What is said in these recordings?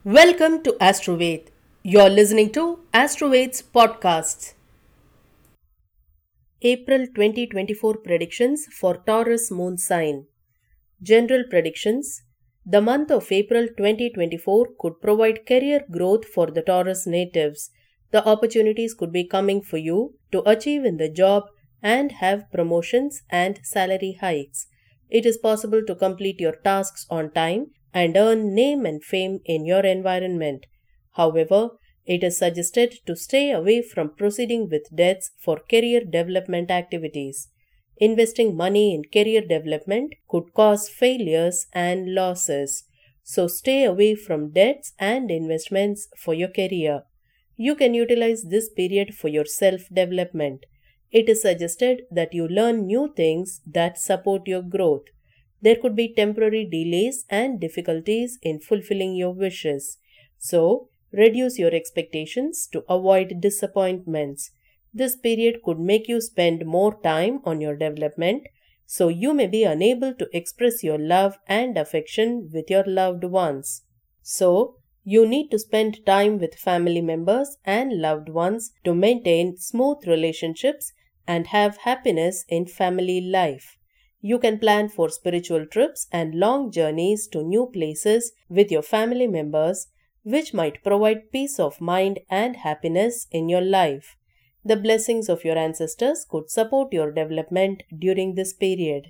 Welcome to Astroved. You're listening to Astroved's podcasts. April 2024 predictions for Taurus moon sign. General predictions. The month of April 2024 could provide career growth for the Taurus natives. The opportunities could be coming for you to achieve in the job and have promotions and salary hikes. It is possible to complete your tasks on time and earn name and fame in your environment. However, it is suggested to stay away from proceeding with debts for career development activities. Investing money in career development could cause failures and losses. So stay away from debts and investments for your career. You can utilize this period for your self development. It is suggested that you learn new things that support your growth. There could be temporary delays and difficulties in fulfilling your wishes. So, reduce your expectations to avoid disappointments. This period could make you spend more time on your development, so you may be unable to express your love and affection with your loved ones. So, you need to spend time with family members and loved ones to maintain smooth relationships and have happiness in family life. You can plan for spiritual trips and long journeys to new places with your family members, which might provide peace of mind and happiness in your life. The blessings of your ancestors could support your development during this period.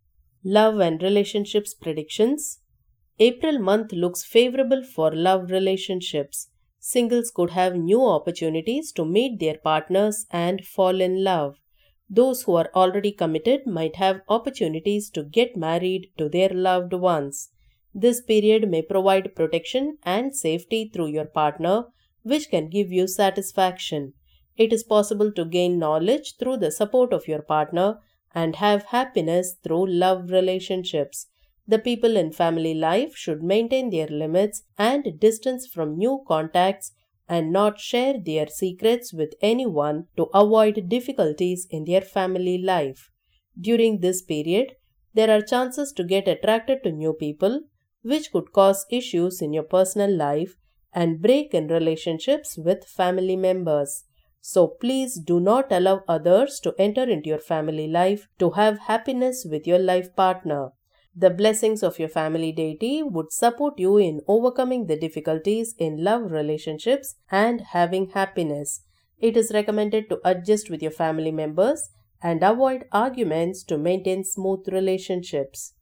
Love and relationships predictions. April month looks favorable for love relationships. Singles could have new opportunities to meet their partners and fall in love. Those who are already committed might have opportunities to get married to their loved ones. This period may provide protection and safety through your partner, which can give you satisfaction. It is possible to gain knowledge through the support of your partner and have happiness through love relationships. The people in family life should maintain their limits and distance from new contacts and not share their secrets with anyone to avoid difficulties in their family life. During this period, there are chances to get attracted to new people, which could cause issues in your personal life and break in relationships with family members. So please do not allow others to enter into your family life to have happiness with your life partner. The blessings of your family deity would support you in overcoming the difficulties in love relationships and having happiness. It is recommended to adjust with your family members and avoid arguments to maintain smooth relationships.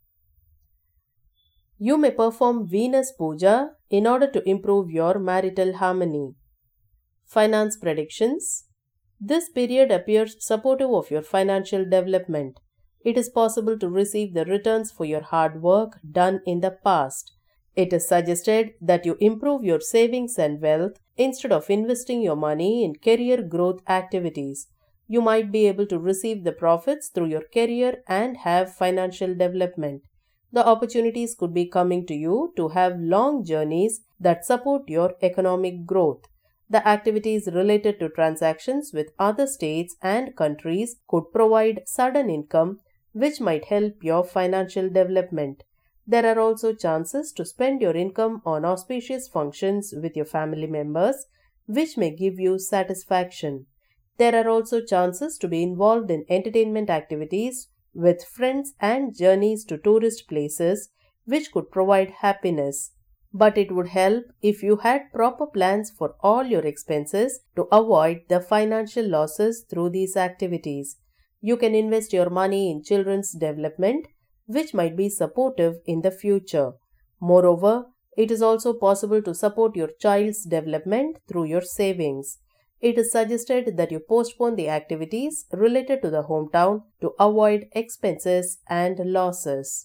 You may perform Venus Puja in order to improve your marital harmony. Finance predictions. This period appears supportive of your financial development. It is possible to receive the returns for your hard work done in the past. It is suggested that you improve your savings and wealth instead of investing your money in career growth activities. You might be able to receive the profits through your career and have financial development. The opportunities could be coming to you to have long journeys that support your economic growth. The activities related to transactions with other states and countries could provide sudden income, which might help your financial development. There are also chances to spend your income on auspicious functions with your family members, which may give you satisfaction. There are also chances to be involved in entertainment activities with friends and journeys to tourist places, which could provide happiness. But it would help if you had proper plans for all your expenses to avoid the financial losses through these activities. You can invest your money in children's development, which might be supportive in the future. Moreover, it is also possible to support your child's development through your savings. It is suggested that you postpone the activities related to the hometown to avoid expenses and losses.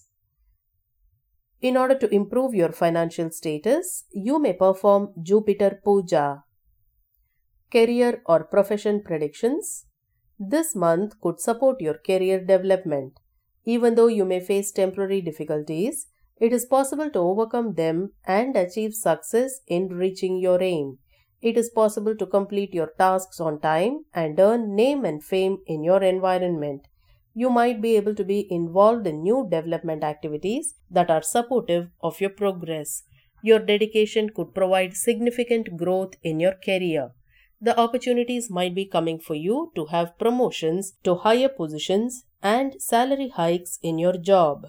In order to improve your financial status, you may perform Jupiter Puja. Career or profession predictions. This month could support your career development. Even though you may face temporary difficulties, it is possible to overcome them and achieve success in reaching your aim. It is possible to complete your tasks on time and earn name and fame in your environment. You might be able to be involved in new development activities that are supportive of your progress. Your dedication could provide significant growth in your career. The opportunities might be coming for you to have promotions to higher positions and salary hikes in your job.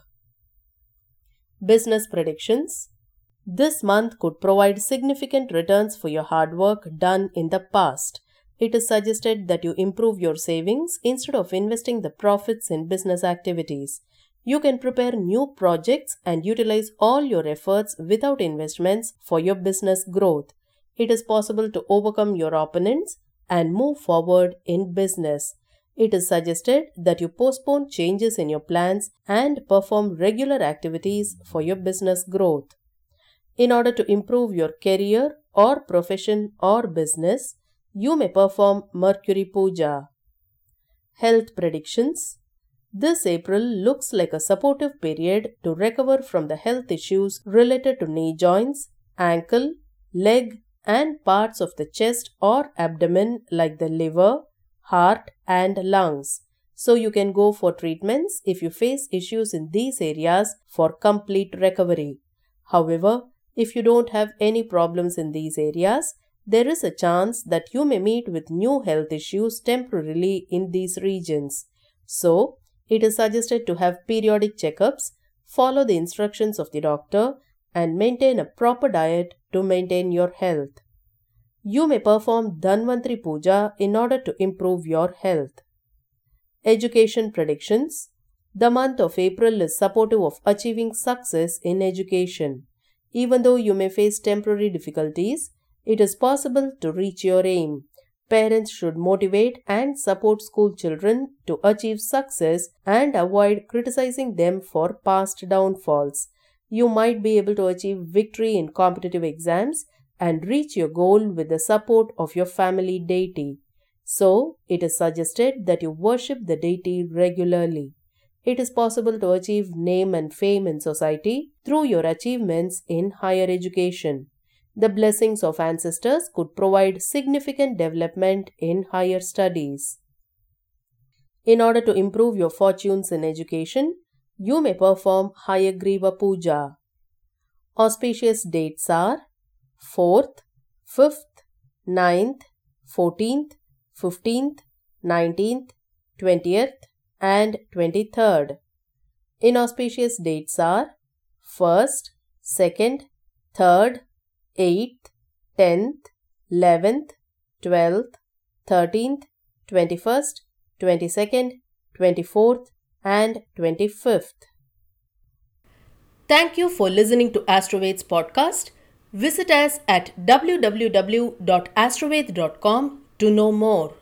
Business predictions. This month could provide significant returns for your hard work done in the past. It is suggested that you improve your savings instead of investing the profits in business activities. You can prepare new projects and utilize all your efforts without investments for your business growth. It is possible to overcome your opponents and move forward in business. It is suggested that you postpone changes in your plans and perform regular activities for your business growth. In order to improve your career or profession or business, you may perform Mercury Puja. Health predictions. This April looks like a supportive period to recover from the health issues related to knee joints, ankle, leg, and parts of the chest or abdomen like the liver, heart, and lungs. So you can go for treatments if you face issues in these areas for complete recovery. However, if you don't have any problems in these areas, there is a chance that you may meet with new health issues temporarily in these regions. So, it is suggested to have periodic checkups, follow the instructions of the doctor, and maintain a proper diet to maintain your health. You may perform Dhanvantri Puja in order to improve your health. Education predictions. The month of April is supportive of achieving success in education. Even though you may face temporary difficulties, it is possible to reach your aim. Parents should motivate and support school children to achieve success and avoid criticizing them for past downfalls. You might be able to achieve victory in competitive exams and reach your goal with the support of your family deity. So, it is suggested that you worship the deity regularly. It is possible to achieve name and fame in society through your achievements in higher education. The blessings of ancestors could provide significant development in higher studies. In order to improve your fortunes in education, you may perform Hayagriva Puja. Auspicious dates are 4th, 5th, 9th, 14th, 15th, 19th, 20th, and 23rd. Inauspicious dates are 1st, 2nd, 3rd, 8th, 10th, 11th, 12th, 13th, 21st, 22nd, 24th, and 25th. Thank you for listening to Astroveds podcast. Visit us at www.astroved.com to know more.